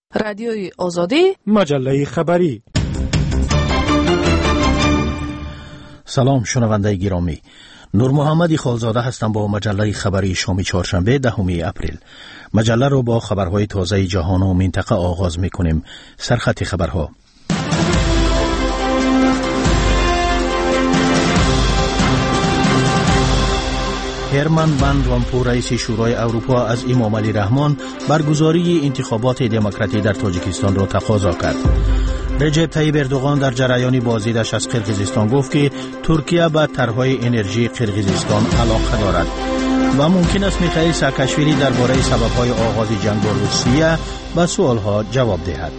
رادیوی آزادی، مجله خبری. سلام شنونده گرامی، نور محمدی خالزاده هستم با مجله خبری شام چهارشنبه 10 اپریل. مجله را با خبرهای تازه جهان و منطقه آغاز می‌کنیم. سرخط خبرها: هرمن ون رامپو رئیس شورای اروپا از امام علی رحمان برگزاری انتخابات دموکراتی در تاجیکستان را تقاضا کرد. رجب طیب اردوغان در جریان بازدیدش از قرقیزستان گفت که ترکیه به طرحهای انرژی قرقیزستان علاقه دارد و ممکن است میخائیل ساکاشویلی درباره سببهای آغاز جنگ با روسیه به سوالها جواب دهد.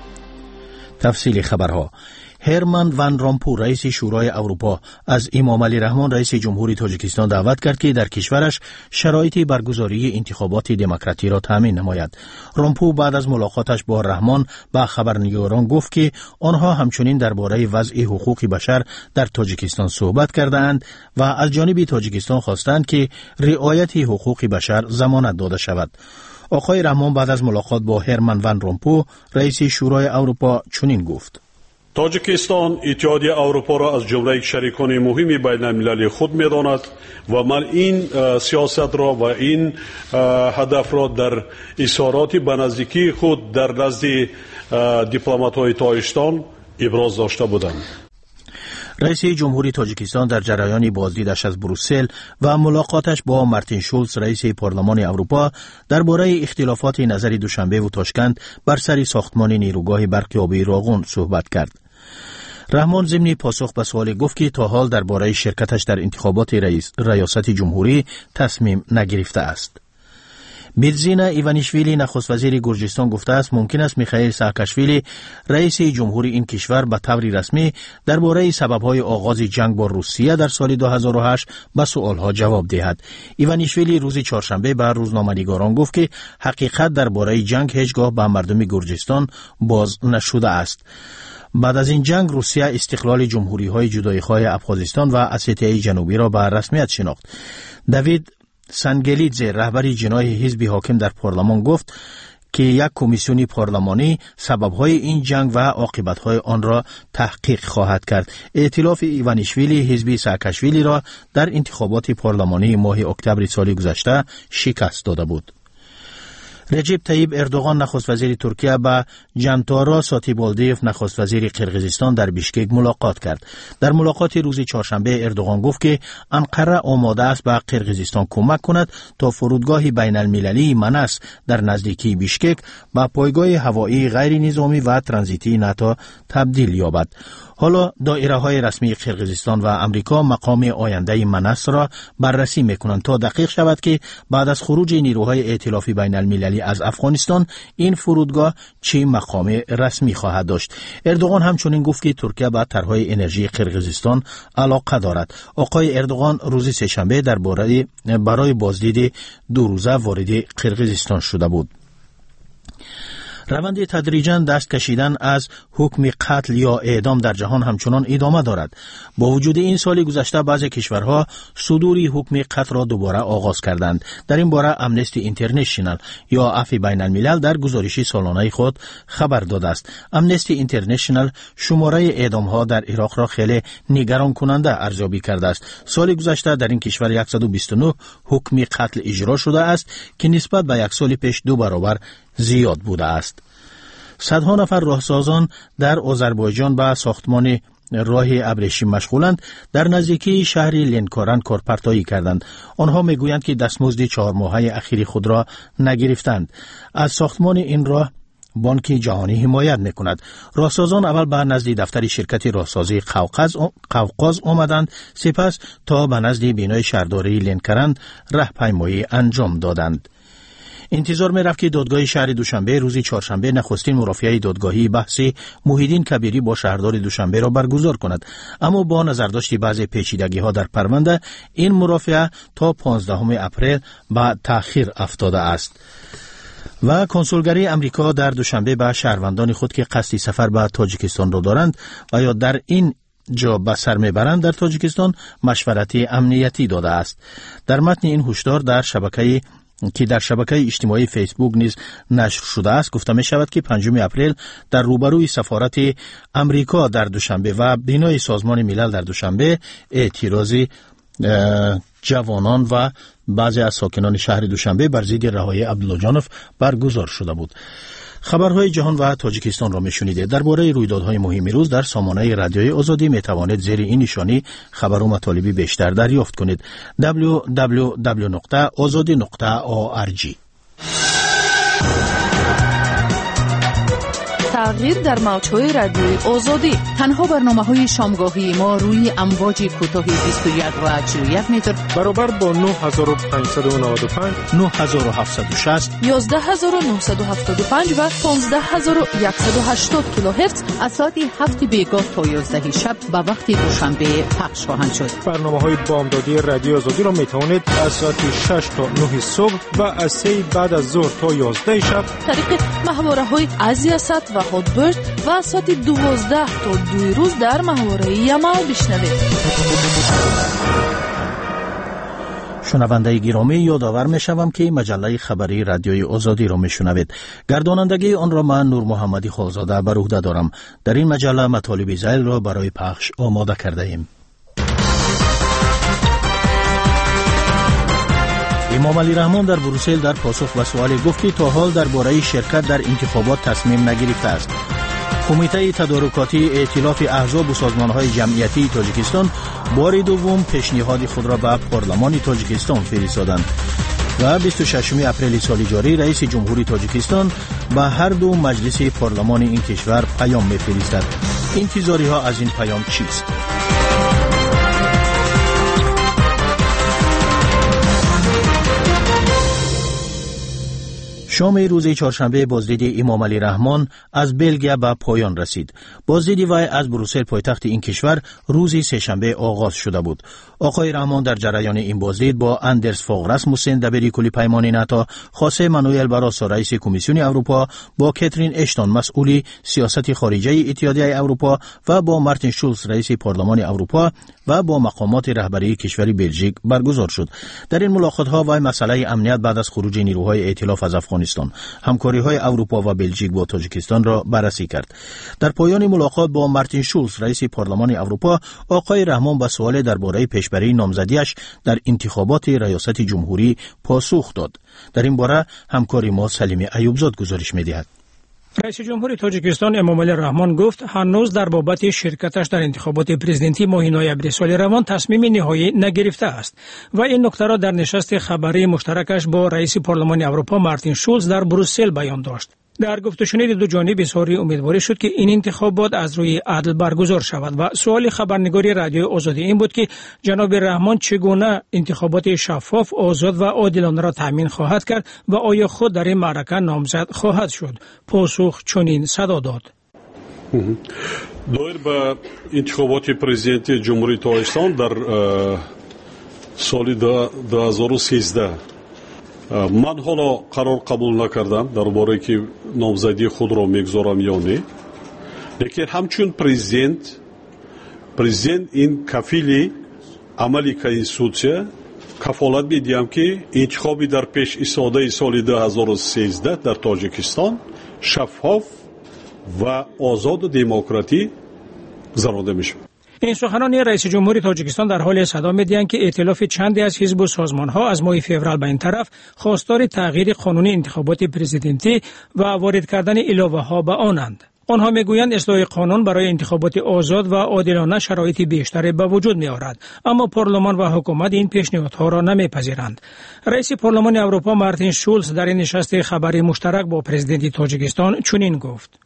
تفصیل خبرها: هرمن ون رامپو رئیس شورای اروپا از امام علی رحمان رئیس جمهوری تاجیکستان دعوت کرد که در کشورش شرایط برگزاری انتخابات دموکراتی را تامین نماید. رامپو بعد از ملاقاتش با رحمان به خبرنگاران گفت که آنها همچنین درباره وضع حقوق بشر در تاجیکستان صحبت کردند و از جانب تاجیکستان خواستند که رعایت حقوق بشر ضمانت داده شود. آقای رحمان بعد از ملاقات با هرمن ون رامپو رئیس شورای اروپا چنین گفت: تاجیکستان اتحادیه اروپا را از جمله شریکان مهم بین المللی خود می‌داند و من این سیاست را و این هدف را در اظهارات به نزدیکی خود در نزد دیپلمات‌های تاجیکستان ابراز داشته بودم. رئیس جمهوری تاجیکستان در جریان بازدیدش از بروسل و ملاقاتش با مارتین شولز رئیس پارلمان اروپا درباره اختلافات نظر دوشنبه و تاشکند بر سر ساختمان نیروگاه برق آبی راغون صحبت کرد. رحمان ضمن پاسخ به سوال گفت که تا حال درباره شرکتش در انتخابات ریاست جمهوری تصمیم نگرفته است. میرزینا ایوانیشویلی نخست وزیر گرجستان گفته است ممکن است میخائیل ساکاشویلی رئیس جمهوری این کشور به طور رسمی درباره سببهای آغاز جنگ با روسیه در سال 2008 به سوالها جواب دهد. ایوانیشویلی روز چهارشنبه به روزنامه‌نگاران گفت که حقیقت درباره جنگ هیچگاه به مردم گرجستان باز نشده است. بعد از این جنگ روسیه استقلال جمهوری‌های جدایی‌خواه ابخازستان و اسیتیای جنوبی را به رسمیت شناخت. دوید سنگلیدزه رهبر جناح حزب حاکم در پارلمان گفت که یک کمیسیون پارلمانی سببهای این جنگ و عاقبت‌های آن را تحقیق خواهد کرد. ائتلاف ایوانیشویلی حزب ساکاشویلی را در انتخابات پارلمانی ماه اکتبر سال گذشته شکست داده بود. رجب طیب اردوغان نخست وزیر ترکیه با جانتارا ساتیبالدیف نخست وزیر قرقیزستان در بیشکک ملاقات کرد. در ملاقات روز چهارشنبه اردوغان گفت که انقره آماده است به قرقیزستان کمک کند تا فرودگاه بین المللی مناس در نزدیکی بیشکک به پایگاه هوایی غیر نظامی و ترانزیتی ناتو تبدیل یابد. حالا دایره‌های رسمی قرقیزستان و امریکا مقام آینده مناس را بررسی می‌کنند تا دقیق شود که بعد از خروج نیروهای ائتلافی بین المللی از افغانستان این فرودگاه چه مقام رسمی خواهد داشت. اردوغان همچنین گفت که ترکیه به طرحهای انرژی قرقیزستان علاقه دارد. آقای اردوغان روز سه‌شنبه برای بازدید 2 روزه وارد قرقیزستان شده بود. روند تدریجاً دست کشیدن از حکم قتل یا اعدام در جهان همچنان ادامه دارد. با وجود این سال گذشته بعضی کشورها صدور حکم قتل را دوباره آغاز کردند. در این باره امنستی اینترنشنال یا عفو بین الملل در گزارش سالانه خود خبر داده است. امنستی اینترنشنال شماره اعدام ها در عراق را خیلی نگران کننده ارزیابی کرده است. سال گذشته در این کشور 129 حکم قتل اجرا شده است که نسبت به یک سال پیش 2 برابر زیاد بوده است. صدها نفر راهسازان در آذربایجان به ساختمان راه ابریشم مشغولند. در نزدیکی شهر لنکارن کارپرتایی کردند. آنها میگویند که دستمزد 4 ماهه اخیر خود را نگرفتند. از ساختمان این راه بانک جهانی حمایت میکند. راهسازان اول به نزد دفتر شرکت راهسازی قوقاز آمدند، سپس تا به نزد بینای شهرداری لنکارن راهپیمایی انجام دادند. انتظار می رفت که دادگاه شهر دوشنبه روز چهارشنبه نخستین مرافعه دادگاهی بحث محیدین کبیری با شهردار دوشنبه را برگزار کند، اما با نظرداشت بعضی پیچیدگی ها در پرونده این مرافعه تا 15 اپریل به تأخیر افتاده است. و کنسولگری امریکا در دوشنبه به شهروندان خود که قصد سفر به تاجیکستان را دارند و یا در این جا به سر میبرند در تاجیکستان مشورت امنیتی داده است. در متن این هشدار در شبکه که در شبکه اجتماعی فیسبوک نیز نشر شده است گفته می شود که 5 اپریل در روبروی سفارت امریکا در دوشنبه و بینای سازمان ملل در دوشنبه اعتراضی جوانان و بعضی از ساکنان شهر دوشنبه بر ضد رهایی عبدالله جانوف برگزار شده بود. خبرهای جهان و تاجیکستان را میشنیده. درباره رویدادهای مهم روز در سامانه رادیوی آزادی می توانید زیر این نشانی خبر و مطالبی بیشتر دریافت کنید. www.azadi.org. تغییر در موج‌های رادیوی آزادی. تنها برنامه‌های شامگاهی ما روی امواج کوتاه 21 و 41 متر برابر با 9595 9760 11975 و 15180 کیلوهرتز از ساعت 7 بیگاه تا 11 شب به وقت دوشنبه پخش خواهند شد. برنامه‌های بامدادی رادیو آزادی را می‌توانید از ساعت 6 تا 9 صبح و از 3 بعد از ظهر تا 11 شب طریق محوره‌های آزیاست و هاتبرد و ساعت 12 تا 2 روز در محوره یمال بشنوید. شنونده گرامی، یادآور می‌شوم که مجله خبری رادیوی آزادی را می‌شنوید. گردانندگی آن را من نور محمدی خالزاده بر عهده دارم. در این مجله مطالب ذیل را برای پخش آماده کرده ایم. امام علی رحمان در بروسل در پاسخ به سوال گفت که تا حال درباره شرکت در انتخابات تصمیم نگرفته است. کمیته تدارکاتی ائتلاف احزاب و سازمان‌های جمعیتی تاجیکستان بار دوم پیشنهاد خود را به پارلمان تاجیکستان فرستادند و 26 اپریل سال جاری رئیس جمهوری تاجیکستان به هر دو مجلس پارلمان این کشور پیام می‌فرستد. انتظاری‌ها از این پیام چیست؟ شام روز چهارشنبه بازدید امام علی رحمان از بلگیا به پایان رسید. بازدید وی از بروسل پایتخت این کشور روز سه‌شنبه آغاز شده بود. آقای رحمان در جریان این بازدید با اندرس فوق رسموسن دبیر کل پیمان ناتو، خوسه مانوئل باروسو رئیس کمیسیون اروپا، با کاترین اشتون مسئول سیاست خارجه اتحادیه اروپا و با مارتین شولز رئیس پارلمان اروپا و با مقامات رهبری کشور بلژیک برگزار شد. در این ملاقات‌ها وی مسئله امنیت بعد از خروج نیروهای ائتلاف از افغانستان، همکاری‌های اروپا و بلژیک با تاجیکستان را بررسی کرد. در پایان ملاقات با مارتین شولز رئیس پارلمان اروپا، آقای رحمان به سوال درباره پیشبری نامزدیش در انتخابات ریاست جمهوری پاسخ داد. در این باره همکار ما سلیم ایوبزاد گزارش می‌دهد. رئیس جمهور تاجیکستان امام علی رحمان گفت هنوز در بابت شرکتش در انتخابات پرزیدنتی ماه نوامبر سال روان تصمیم نهایی نگرفته است و این نکته را در نشست خبری مشترکش با رئیس پارلمان اروپا مارتین شولز در بروسل بیان داشت. در گفت و شنید دو جانب اظهار امیدواری شد که این انتخابات از روی عدل برگزار شود و سوال خبرنگاری رادیو آزادی این بود که جناب رحمان چگونه انتخابات شفاف، آزاد و عادلانه را تامین خواهد کرد و آیا خود در این معرکه نامزد خواهد شد. پاسخ چنین صدا داد: دایر به انتخابات پرزیدنتی جمهوری تاجیکستان در سال 2013 من حالا قرار قبول نکردم درباره که نامزدی خود را میگذارم یا نه، لیکن همچون پرزیدنت این کفیل عملی کنستیتوسیا کفالت میدیم که انتخابی در پیش ایستاده سال 2013 در تاجیکستان شفاف و آزاد و دموکراتی گذرانده میشه. این سخنان رئیس جمهوری تاجیکستان در حال صدا می‌دهند که ائتلاف چندی از حزب و سازمان‌ها از ماه فوریه به این طرف خواستار تغییر قانون انتخابات پرزیدنتی و وارد کردن الهه‌ها به آنند. آنها میگویند اصلاح قانون برای انتخابات آزاد و عادلانه شرایط بیشتری به وجود می‌آورد، اما پارلمان و حکومت این پیشنهادها را نمی‌پذیرند. رئیس پارلمان اروپا مارتین شولز در این نشست خبری مشترک با پرزیدنت تاجیکستان چنین گفت: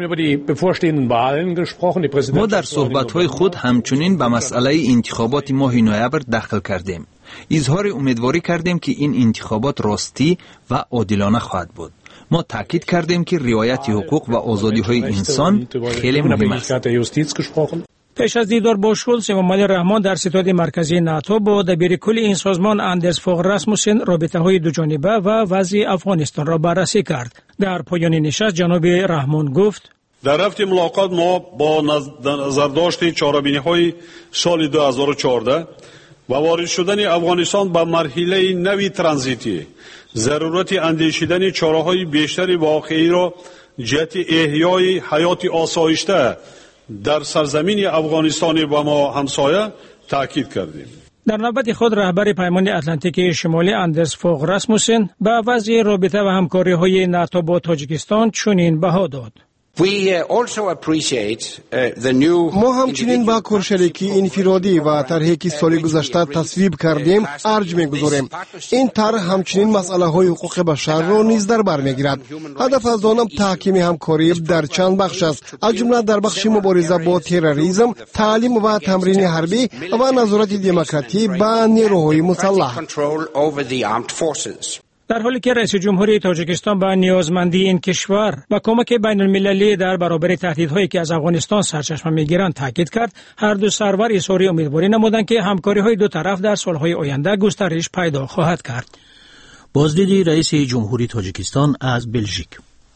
ما در صحبت‌های خود همچنین به مسئله انتخابات ماه نوامبر دخل کردیم. اظهار امیدواری کردیم که این انتخابات راستی و عادلانه خواهد بود. ما تاکید کردیم که رعایت حقوق و آزادی‌های انسان خیلی مهم است. پیش از دیدار با شولز، امام علی رحمان در ستاد مرکزی ناتو با دبیر کل این سازمان اندرس فوق رسموسن رابطه‌های دوجانبه و وضع افغانستان را بررسی کرد. در پایان نشست جناب رحمان گفت: در رفت ملاقات ما با نظر داشتیم چهاربینی‌های سال 2014 و وارد شدن افغانستان به مرحله نوی ترانزیتی ضرورت اندیشیدن چاره‌های بیشتری واقعی را جهت احیای حیات آسایشته در سرزمین افغانستان و ما همسایه تاکید کردیم. در نوبت خود رهبر پیمان اتلانتیک شمالی اندرس فوغ راسموسن به وضع رابطه و همکاری‌های ناتو با تاجیکستان چنین بها داد: ما همچنین با کارشریکی انفرادی و طرحی که سال گذشته تصویب کردیم ارج می‌گذاریم. این طرح همچنین مسئله‌های حقوق بشر را نیز در بر می‌گیرد. هدف از آن تحکیم همکاری در چند بخش است، از جمله در بخش مبارزه با تروریسم، تعلیم و تمرین حربی و نظارت دموکراتی به نیروهای مسلح. در حالی که رئیس جمهوری تاجیکستان به نیازمندی این کشور و کمک بین المللی در برابر تهدیدهایی که از افغانستان سرچشمه میگیرند تاکید کرد، هر دو سرور اظهار امیدواری نمودند که همکاری‌های دو طرف در سالهای آینده گسترش پیدا خواهد کرد. بازدید رئیس جمهوری تاجیکستان از بلژیک.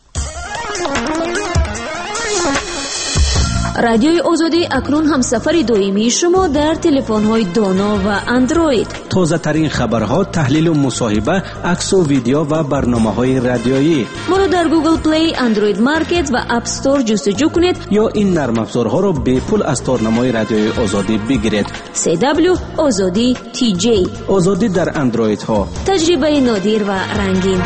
رادیوی آزادی اکنون هم سفر دائمی شما در تلفن‌های دانا و اندروید. تازه ترین خبرها، تحلیل و مصاحبه، عکس و ویدیو و برنامه‌های رادیویی. ما را در گوگل پلی، اندروید مارکت و اپ استور جستجو کنید یا این نرم افزارها را به پول از تارنمای رادیوی آزادی بگیرید. CW آزادی TJ. آزادی در اندروید ها. تجربه نادر و رنگین.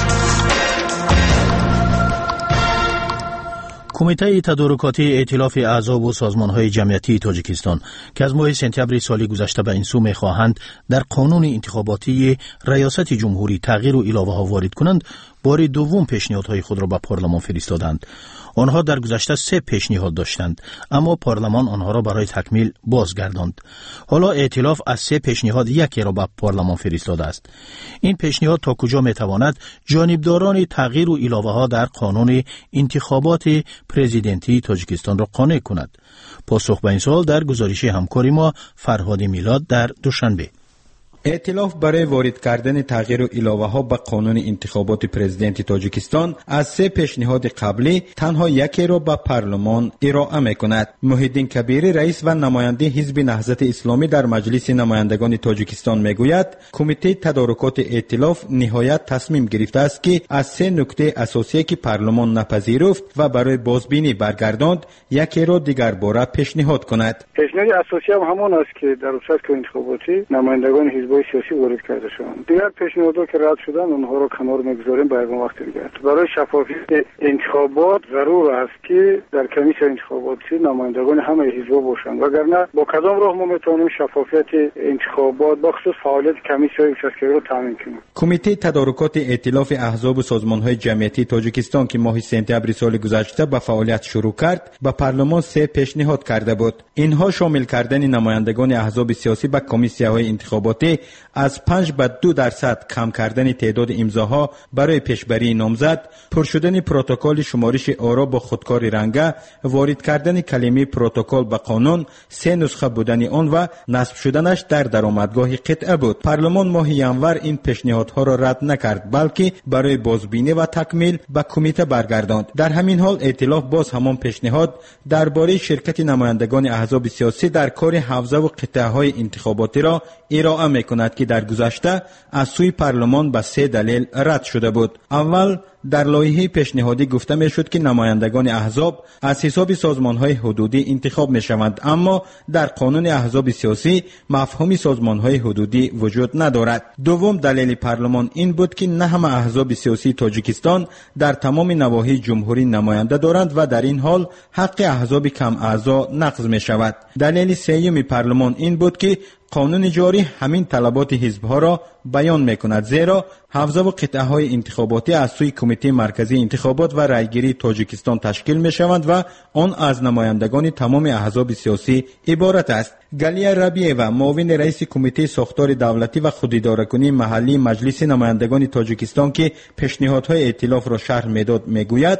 کمیته تدارکاتی ائتلاف احزاب و سازمان‌های جمعیتی تاجیکستان که از ماه سپتامبر سال گذشته به این سو می‌خواهند در قانون انتخاباتی ریاست جمهوری تغییر و علاوه‌ها وارد کنند، بار دوم پیشنهادهای خود را به پارلمان فرستادند. آنها در گذشته 3 پیشنهاد داشتند، اما پارلمان آنها را برای تکمیل بازگرداند. حالا ائتلاف از 3 پیشنهاد یکی را به پارلمان فرستاده است. این پیشنهاد تا کجا میتواند جانبداران تغییر و علاوه‌ها در قانون انتخابات پرزیدنتی تاجیکستان را قانع کند؟ پاسخ به این سوال در گزارش همکار ما فرهاد میلاد در دوشنبه. ائتلاف برای وارد کردن تغییر و علاوه ها به قانون انتخابات پرزیدنتی تاجیکستان از 3 پیشنهاد قبلی تنها یکی را به پارلمان ارائه می‌کند. محیدین کبیری رئیس و نماینده حزب نهضت اسلامی در مجلس نمایندگان تاجیکستان میگوید کمیته تدارکات ائتلاف نهایت تصمیم گرفته است که از 3 نکته اساسی که پارلمان نپذیرفت و برای بازبینی برگرداند یکی را دیگر باره پیشنهاد کند. پیشنهاد اساسی هم همان است که در صورت انتخاباتی نمایندگان حزب سیاسی وارد کرده شدند. دیگر پیشنهادها که رد شدن اونها رو کنار میگذاریم برای وقت دیگر. برای شفافیت انتخابات ضرور است که در کمیسیون انتخاباتی نمایندگان همه حزب‌ها باشند، وگرنه با کدام راه ما میتونیم شفافیت انتخابات با خصوص فعالیت کمیسیون شرکتی رو تامین کنیم. کمیته تدارکات ائتلاف احزاب و سازمان‌های جمعیتی تاجیکستان که ماه سپتامبر سال گذشته به فعالیت شروع کرد، به پارلمان 3 پیشنهاد کرده بود. اینها شامل کردن نمایندگان احزاب سیاسی به کمیسیون‌های انتخاباتی، از 5 به 2% کم کردن تعداد امضاها برای پیشبری نامزد، پر شدن پروتکل شمارش آرا با خودکار رنگه، وارد کردن کلمه پروتکل به قانون، 3 نسخه بودن آن و نصب شدنش در درآمدگاه قطعه بود. پارلمان ماه ینور این پیشنهادها را رد نکرد، بلکه برای بازبینی و تکمیل به کمیته برگرداند. در همین حال ائتلاف باز همان پیشنهاد درباره شرکت نمایندگان احزاب سیاسی در کار حوزه و قطعه‌های انتخاباتی را ارائه می‌کند که در گذشته از سوی پارلمان به 3 دلیل رد شده بود. اول، در لایحه پیشنهادی گفته میشد که نمایندگان احزاب از حساب سازمان‌های حدودی انتخاب می‌شوند، اما در قانون احزاب سیاسی مفهوم سازمان‌های حدودی وجود ندارد. دوم دلیل پارلمان این بود که نه همه احزاب سیاسی تاجیکستان در تمام نواحی جمهوری نماینده دارند و در این حال حق احزاب کم اعضا نقض می‌شود. دلیل سوم پارلمان این بود که قانون جاری همین طلبات حزب‌ها را بیان می‌کند، زیرا حوزه و قطعه‌های انتخاباتی از سوی کمیته مرکزی انتخابات و رایگیری تاجیکستان تشکیل می‌شوند و آن از نمایندگان تمام احزاب سیاسی عبارت است. گلیه ربیعی و معاون رئیس کمیته ساختار دولتی و خوداداره‌کنی محلی مجلس نمایندگان تاجیکستان که پیشنهادهای ائتلاف را شرح می‌داد می‌گوید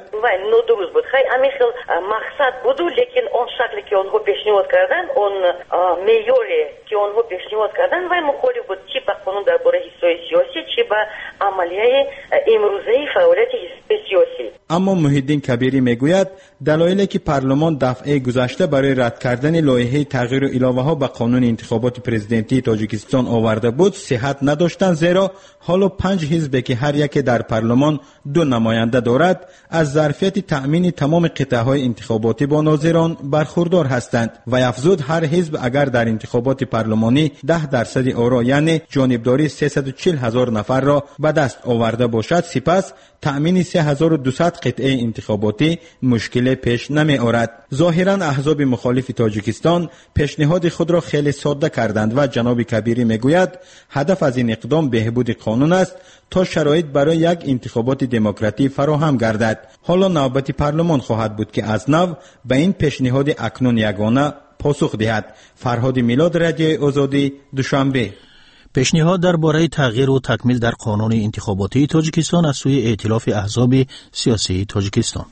همین مقصد بود، لیکن اون شکلی که آنها پیشنهاد کردن، اون معیاری که آنها پیشنهاد کردن و مخالف بود، چی به قانون درباره حزب‌های سیاسی، چی به عملیه امروزه فعالیت حزب سیاسی. اما محیدین کبیری میگوید دلایلی که پارلمان دفعه گذشته برای رد کردن لایحه تغییر و اضافه ها به قانون انتخابات پرزیدنتی تاجیکستان آورده بود صحت نداشتند، زیرا حالا 5 حزبی که هر یک در پارلمان 2 نماینده دارد از ظرفیت تأمین تمام قطعه های انتخاباتی با ناظران برخوردار هستند و افزود هر حزب اگر در انتخابات پارلمانی 10% آرا یعنی جانبداری 340,000 نفر را به دست آورده باشد، سپس تأمین 3200 قطعه انتخاباتی مشکل پیش نمی آورد. ظاهرا احزاب مخالف تاجیکستان پیشنهاد خود را خیلی ساده کردند و جناب کبیری میگوید هدف از این اقدام بهبود قانون است تا شرایط برای یک انتخابات دموکراتی فراهم گردد. حالا نوبت پارلمان خواهد بود که از نو به این پیشنهاد اکنون یگانه پاسخ دهد. فرهاد میلاد، رادیوی آزادی، دوشنبه. پیشنهاد درباره تغییر و تکمیل در قانون انتخاباتی تاجیکستان از سوی ائتلاف احزاب سیاسی تاجیکستان.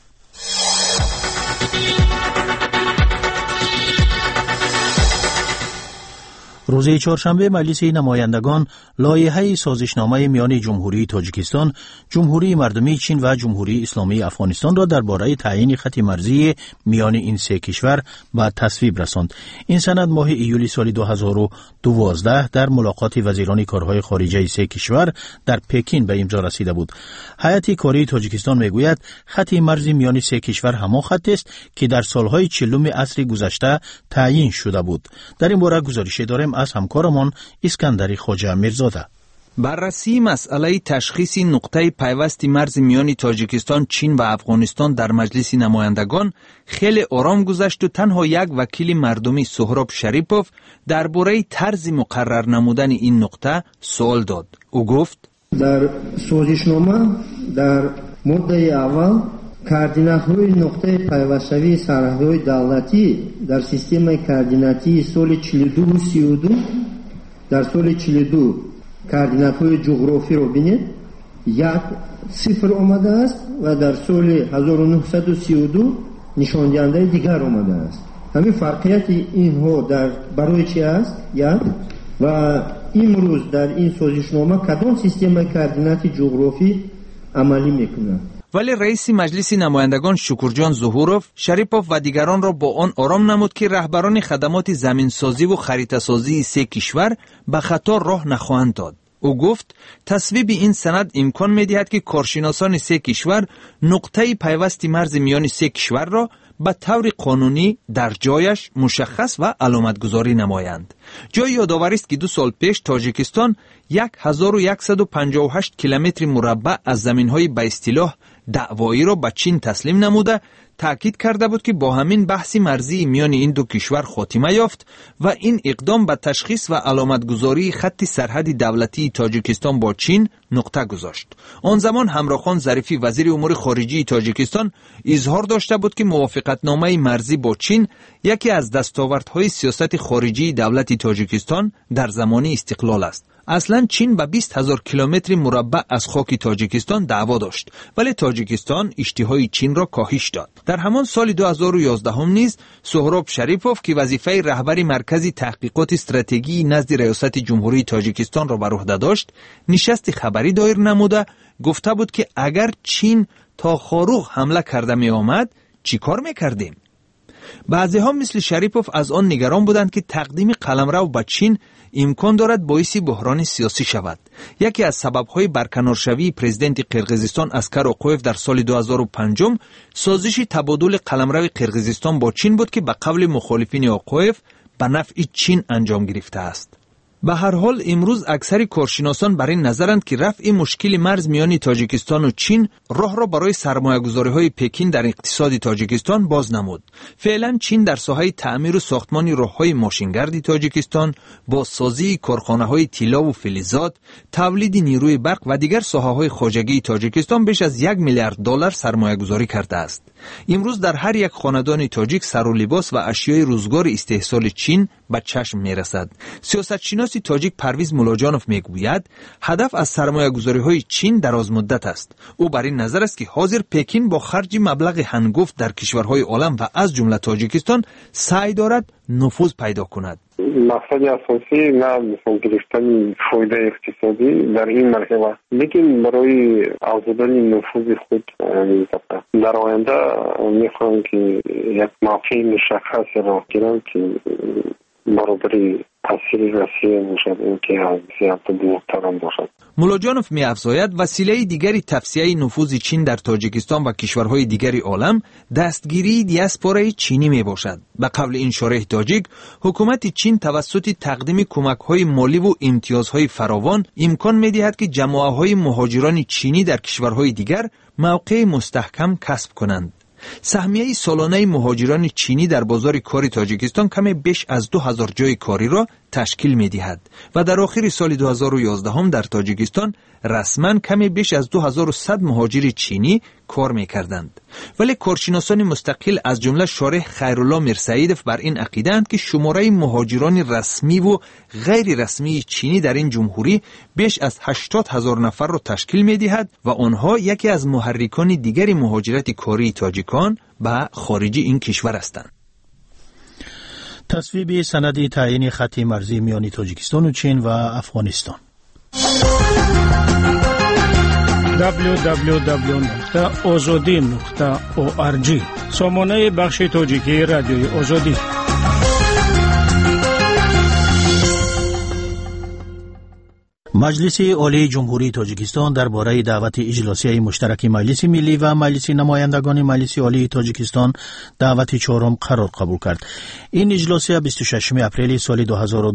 روز چهارشنبه مجلس نمایندگان لایحه سازشنامه میان جمهوری تاجیکستان، جمهوری مردمی چین و جمهوری اسلامی افغانستان را درباره تعیین خط مرزی میان این سه کشور به تصویب رساند. این سند ماه ایولی سال 2012 در ملاقات وزیران کارهای خارجه سه کشور در پکین به امضا رسیده بود. هیئت کاری تاجیکستان میگوید خط مرزی میان سه کشور همان خط است که در سالهای 40 عصر گذشته تعیین شده بود. در این باره گزارش داریم از همکارمان اسکندر خواجه میرزاده. بررسی مسئله تشخیص نقطه پیوست مرز میان تاجیکستان، چین و افغانستان در مجلس نمایندگان خیلی آرام گذشت و تنها یک وکیل مردمی سهراب شریپوف درباره طرز مقرر نمودن این نقطه سوال داد. او گفت در سازشنامه در ماده اول координатҳои нуқтаи пайвастшавии сарҳадҳои давлатӣ дар системаи координатии соли 42-32 дар соли 42 координатҳои ҷуғрофиро бинед 1 омадааст ва дар соли 1932 нишондиҳандаи дигар омадааст. ҳамин фарқияти инҳо дар барои чи аст? як ва имрӯз дар ин созишнома кадом системаи координати ҷуғрофӣ амалӣ мекунад؟ ولی رئیس مجلس نمایندگان شکرجان ظهورов شریپوف و دیگران را با آن آرام نمود که رهبران خدمات زمینسازی و خریطه‌سازی سه کشور به خطا راه نخواهند داد. او گفت تصویب این سند امکان می‌دهد که کارشناسان سه کشور نقطه پیوست مرز میان سه کشور را به طور قانونی در جایش مشخص و علامتگذاری نمایند. جای یادآوری است که 2 سال پیش تاجیکستان 1158 کیلومتر مربع از زمین‌های به اصطلاح دعوایی را به چین تسلیم نموده تأکید کرده بود که با همین بحث مرزی میان این دو کشور خاتمه یافت و این اقدام به تشخیص و علامتگذاری خط سرحد دولتی تاجیکستان با چین نقطه گذاشت. آن زمان همراخان ظریفی وزیر امور خارجه تاجیکستان اظهار داشته بود که موافقتنامه مرزی با چین یکی از دستاوردهای سیاست خارجی دولت تاجیکستان در زمان استقلال است. اصلا چین به 20,000 کیلومتر مربع از خاک تاجیکستان دعوا داشت، ولی تاجیکستان اشتهای چین را کاهش داد. در همان سال 2011 هم نیز سهراب شریپوف که وظیفه رهبر مرکز تحقیقات استراتژی نزد ریاست جمهوری تاجیکستان را بر عهده داشت، نشست خبری دایر نموده گفته بود که اگر چین تا خاروخ حمله کرده می آمد چی کار می کردیم؟ بعضی ها مثل شریپوف از آن نگران بودند که تقدیم قلمرو به چین امکان دارد باعث بحران سیاسی شود. یکی از سبب‌های برکنارشوی پرزیدنت قرقیزستان اسکر اوقویف در سال 2005 سازش تبادل قلمرو قرقیزستان با چین بود که به قول مخالفین اوقویف به نفع چین انجام گرفته است. به هر حال امروز اکثر کارشناسان بر این نظرند که رفع مشکل مرز میان تاجیکستان و چین راه را برای سرمایه‌گذاری‌های پکین در اقتصاد تاجیکستان باز نمود. فعلا چین در ساحه تعمیر و ساختمان راه‌های ماشینگرد تاجیکستان، بازسازی کارخانه‌های طلا و فلزات، تولید نیروی برق و دیگر ساحه‌های خواجگی تاجیکستان بیش از 1 میلیارد دلار سرمایه‌گذاری کرده است. امروز در هر یک خاندان تاجیک سر و لباس و اشیای روزگار استحصال چین به چشم می‌رسد. سیاستشناس کارشناس تاجیک پرویز مولاجانوف میگوید هدف از سرمایه‌گذاری‌های چین دراز مدت است. او بر این نظر است که حاضر پکین با خرج مبلغ هنگفت در کشورهای عالم و از جمله تاجیکستان سعی دارد نفوذ پیدا کند. مقصد اساسی نه مثلا گرفتن فایده اقتصادی در این مرحله، لیکن برای افزودن نفوذ خود در آینده میخوام که یک موقع مشخص را گیرم که برابری تاثیر روسیه باشد، اینکه از زیاد محترم باشد. مولاجانوف می افزاید وسیله دیگری تفسیه نفوذ چین در تاجیکستان و کشورهای دیگری عالم دستگیری دیاسپورای چینی می باشد. به قول این شارح تاجیک، حکومت چین توسط تقدیم کمک‌های مالی و امتیازهای فراوان امکان می دهد که جماعت‌های مهاجران چینی در کشورهای دیگر موقع مستحکم کسب کنند. سهمیه سالانه مهاجران چینی در بازار کار تاجیکستان کم بیش از 2000 جای کاری را تشکیل می دهد و در آخر سال 2011 در تاجیکستان رسما کم بیش از 2100 مهاجر چینی کار می کردند. ولی کارشناسان مستقل از جمله شارح خیرالله میرسعیدف بر این عقیده‌اند که شماره مهاجران رسمی و غیر رسمی چینی در این جمهوری بیش از 80,000 نفر را تشکیل می دهد و آنها یکی از محرکان دیگر مهاجرت کاری تاجیکان به خارج این کشور هستند. تصویب سند تعیین خط مرزی میان تاجیکستان و چین و افغانستان. www.azadi.org سامانه بخش تاجیکی رادیوی آزادی. مجلس عالی جمهوری تاجیکستان درباره دعوت اجلاسی مشترک مجلس ملی و مجلس نمایندگان مجلس عالی تاجیکستان دعوت چهارم قرار قبول کرد. این اجلاسی 26 اپریل سال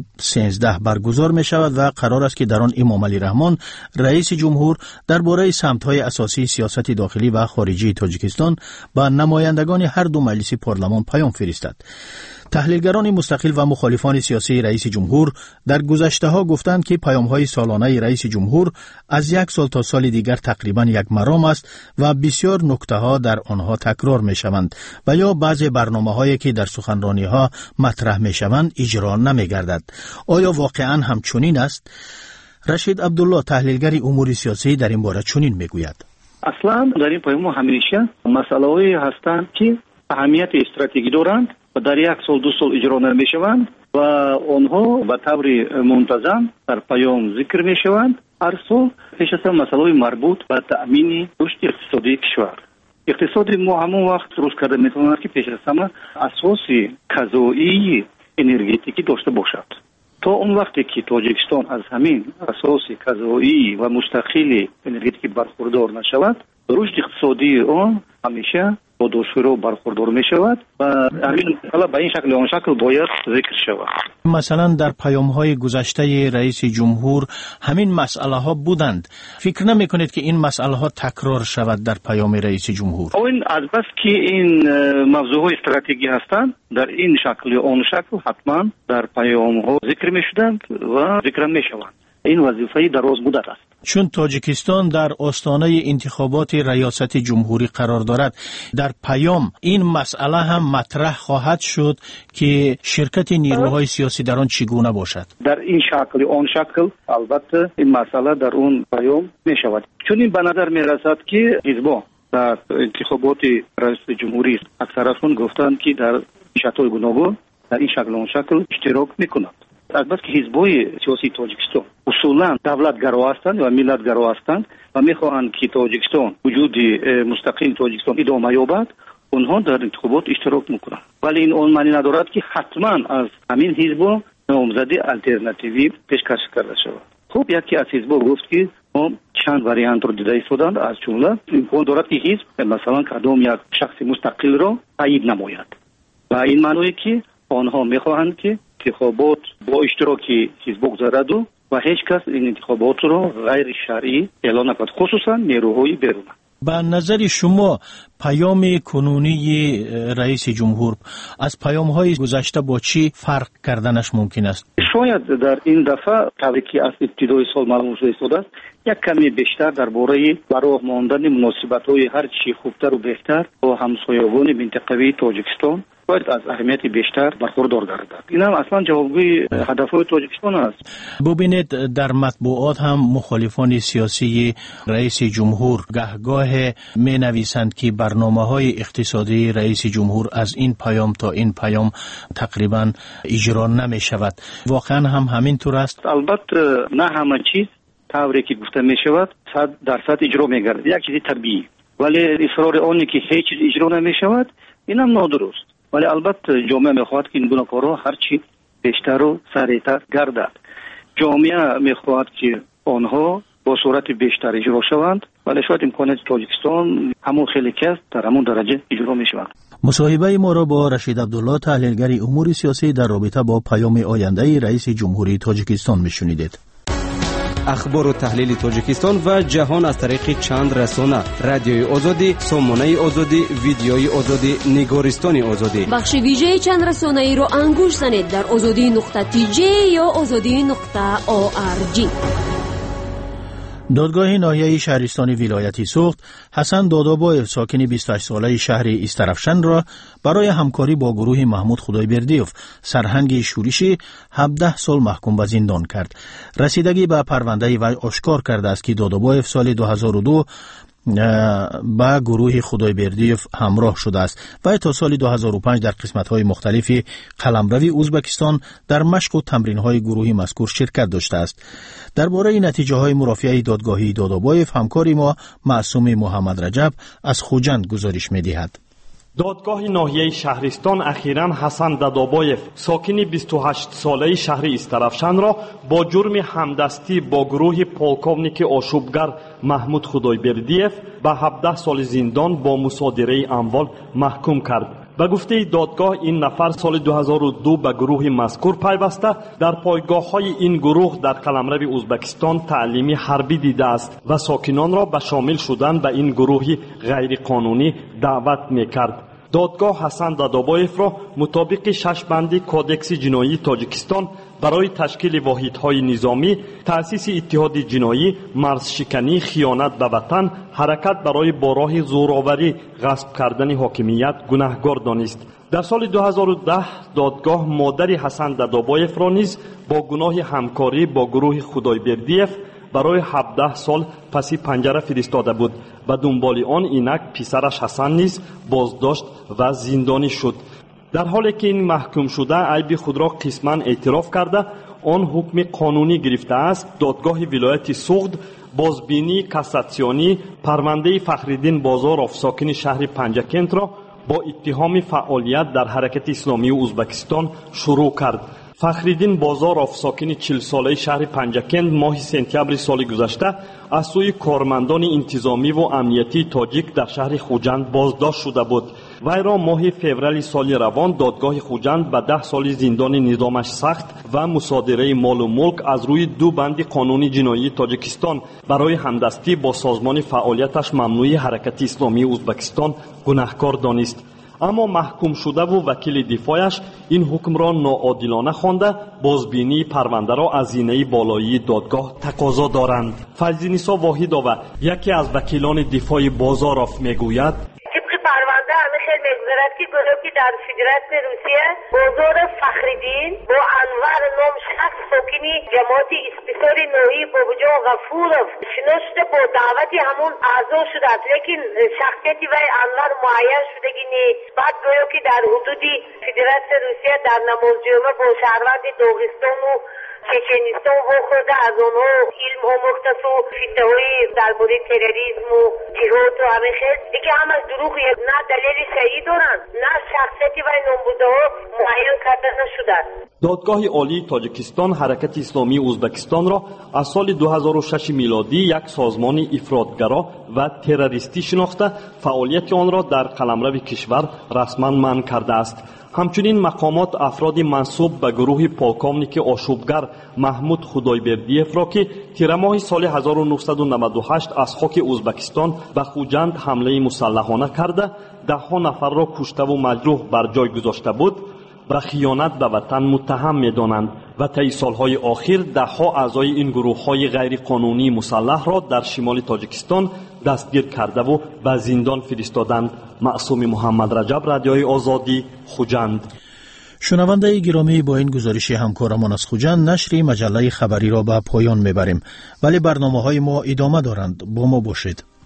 2013 برگزار می شود و قرار است که در آن امام علی رحمان رئیس جمهور درباره سمت‌های اساسی سیاست داخلی و خارجی تاجیکستان با نمایندگان هر دو مجلس پارلمان پیام فرستد. تحلیلگران مستقل و مخالفان سیاسی رئیس جمهور در گذشته‌ها گفتند که پیام‌های سالانه رئیس جمهور از یک سال تا سال دیگر تقریباً یک مرام است و بسیار نکته‌ها در آنها تکرار می‌شوند و یا بعضی برنامه‌هایی که در سخنرانی‌ها مطرح می‌شوند اجرا نمی‌گردد. آیا واقعاً همچنین است؟ رشید عبدالله تحلیلگر امور سیاسی در این باره چنین می‌گوید. اصلاً در این پیام همیشه مسائلی هستند که اهمیت استراتژی دارند و در یک سال دو سال اجرا نمیشوند و آنها به طور منتظم در پیام ذکر میشوند. هر سال پیش از مسائل مربوط به تأمین رشد اقتصادی کشور. اقتصاد ما همون وقت رشد کرده میتواند که پیش از همه اساسی غذایی انرژتیکی داشته باشد. تا اون وقتی که تاجیکستان از همین اساسی غذایی و مستقل انرژتیکی برخوردار نشود، رشد اقتصادی آن همیشه با دشواری برخوردار می شود و همین حالا به این شکل آن شکل باید ذکر شود. مثلا در پیام‌های گذشته رئیس جمهور همین مسئله ها بودند. فکر نمی کنید که این مسئله ها تکرار شود در پیام رئیس جمهور؟ این از بس که این موضوعات استراتژی هستند در این شکل آن شکل حتما در پیام ها ذکر می شدند و ذکر می شوند. این وظیفه دراز مدت است. چون تاجیکستان در آستانه انتخابات ریاست جمهوری قرار دارد، در پیام این مسئله هم مطرح خواهد شد که شرکت نیروهای سیاسی در آن چگونه باشد. در این شکل آن شکل البته این مسئله در اون پیام می شود. چون این به نظر می رسد که حزب‌ها در انتخابات ریاست جمهوری اکثرشون گفتند که در شتای گوناگون در این شکل آن شکل اشتراک می کنند. البته که حزب‌های سیاسی تاجیکستان اصولاً دولتگرا هستند و ملتگرا هستند و می‌خواهند که تاجیکستان وجود مستقل تاجیکستان ادامه یابد، اونها در انتخابات اشتراک می‌کنند. ولی این اون معنی ندارد که حتما از همین حزب‌ها نامزدی آلترناتیوی پیشکش کرده شود. خب یکی از حزب‌ها گفت که ما چند واریانت رو دیده ایستادند، از جمله امکان دارد که حزب مثلا کدام یک شخص مستقل را تایید نماید و این معنی که آنها می‌خواهند که انتخابات با اشتراک حزب بگذرد و هیچ کس این انتخابات را غیر شرعی اعلان نکند، خصوصا نیروهای بیرون. به نظر شما پیام کنونی رئیس جمهور از پیام‌های گذشته با چی فرق کردنش ممکن است؟ شاید در این دفعه طوری که از ابتدای سال معلوم شده است یک کمی بیشتر درباره برای ماندن مناسبت‌های هر چی خوبتر و بهتر با همسایگان منطقوی تاجیکستان باید از اهمیت بیشتر برخوردار گردد. این هم اصلا جوابگوی هدفهای تاجیکستان است. ببینید در مطبوعات هم مخالفان سیاسی رئیس جمهور گهگاه می نویسند که برنامه‌های اقتصادی رئیس جمهور از این پیام تا این پیام تقریبا اجرا نمی شود. واقعا هم همین طور است؟ البته نه همه چیز طوری که گفته می شود 100% اجرا می گردد. یک چیز طبیعی، ولی اصرار آنی که هیچ چیز اجرا نمی شود این هم نادرست. ولی البته جامعه می خواهد که این گونه کارها هرچی بیشتر و سریعتر گردد. جامعه می خواهد که آنها با صورت بیشتر اجرا شوند، ولی شاید امکانات تاجیکستان همون خیلی کس در همون درجه اجرا می شوند. مصاحبه ما را با رشید عبدالله تحلیلگر امور سیاسی در رابطه با پیام آینده رئیس جمهوری تاجیکستان میشنیدید. اخبار و تحلیل تاجیکستان و جهان از طریق چند رسانه: رادیوی آزادی، سامانه آزادی، ویدیوی آزادی، نگارستان آزادی. بخش ویژه چند رسانه ای را انگوش زنید در azadi.tj یا azadi.org. دادگاه ناحیه شهرستان ولایتی سوخت حسن دادابایف ساکن 28 ساله شهر استرفشن را برای همکاری با گروه محمود خدایبردیوف سرهنگ شورشی 17 سال محکوم به زندان کرد. رسیدگی به پرونده وی آشکار کرده است که دادابایف سال 2002 با گروه خدایبردیوف همراه شده است و تا سال 2005 در قسمت‌های مختلف قلمروی ازبکستان در مشق و تمرین‌های گروهی مذکور شرکت داشته است. درباره نتیجه‌های مرافعه دادگاهی دادابایف همکاری ما معصوم محمد رجب از خوجند گزارش می‌دهد. دادگاه ناحیه شهرستان اخیراً حسن دادابایف ساکن 28 ساله شهر استرفشن را با جرم همدستی با گروه پولکوونیک آشوبگر محمود خدایبردیف به 17 سال زندان با مصادره اموال محکوم کرد. به گفته دادگاه این نفر سال 2002 به گروه مذکور پیوسته در پایگاه‌های این گروه در قلمرو ازبکستان تعلیمی حربی دیده است و ساکنان را به شامل شدن به این گروه غیرقانونی دعوت می‌کرد. دادگاه حسن دادابایف را مطابق 6 بند کودکس جنایی تاجیکستان برای تشکیل واحدهای نظامی، تأسیس اتحاد جنایی، مرزشکنی، خیانت به وطن، حرکت برای با راه زورآوری غصب کردن حاکمیت گناهکار دانست. در سال 2010 دادگاه مادر حسن دادابایف را نیز با گناه همکاری با گروه خدایبردیف برای 17 سال پس پنجره فرستاده بود و دنبال آن اینک پسرش حسن نیز بازداشت و زندانی شد. در حالی که این محکوم شده عیب خود را قسما اعتراف کرده آن حکم قانونی گرفته است، دادگاه ولایت سوخت بازبینی کاساسیونی پرونده فخرالدین بازاروف ساکن شهر پنجکент را با اتهام فعالیت در حرکت اسلامی ازبکستان شروع کرد. فخرالدین بازاروف ساکن 40 ساله شهر پنجکent ماه سپتامبر سال گذشته از سوی کارمندان انتظامی و امنیتی تاجیک در شهر خوجند بازداشت شده بود. وی را ماه فوریه سال روان دادگاه خوجند به 10 سال زندان نظامش سخت و مصادره مال و ملک از روی 2 بند قانون جنایی تاجیکستان برای همدستی با سازمان فعالیتش ممنوع حرکت اسلامی ازبکستان گناهکار دانست. اما محکوم شده و وکیل دفاعش این حکم را ناعادلانه خوانده بازبینی پرونده را از زینه بالایی دادگاه تقاضا دارند. فیض‌نسا واحدова یکی از وکیلان دفاع بازاروف میگوید میگذارد که گروهی که در فدراسیون روسیه بازاروف فخرالدین با انور نام شخص ساکنی جماعت اسپیسار نوعی بابجان غفورов شناخته با دعوتی همون اعضا شده است، لیکن شخصیتی و انور معین شدگی نیست. بعد گویا که در حدود فدراسیون روسیه در نماز جمعه با شهروند داغستان و چچنستان واخورده از آنها علم ها مختص و فتنه های درباره تروریسم و جهاد و همه خیل دیگه هم از دروغ نه دلیل صحیح دارند نه شخصیتی و نامبرده ها معین کرده نشده است. دادگاه عالی تاجیکستان حرکت اسلامی ازبکستان را از سال 2006 میلادی یک سازمان افراطگرا و تروریستی شناخته فعالیت آن را در قلمرو کشور رسما منع کرده است. همچنین مقامات افراد منسوب به گروه پولکوونیک آشوبگر محمود خدایبردیف را که تیر ماه سال 1998 از خاک ازبکستان به خوجند حمله مسلحانه کرده 10 نفر را کشته و مجروح بر جای گذاشته بود، به خیانت به وطن متهم می‌دانند. و طی سالهای آخر دهها اعضای این گروه‌های غیرقانونی مسلح را در شمال تاجیکستان دستگیر کرده و به زندان فرستادند. معصوم محمد رجب، رادیوی آزادی، خوجند. شنونده گرامی، با این گزارش همکارمان از خوجند نشر مجله خبری را به پایان میبریم، ولی برنامه‌های ما ادامه دارند. با ما باشید.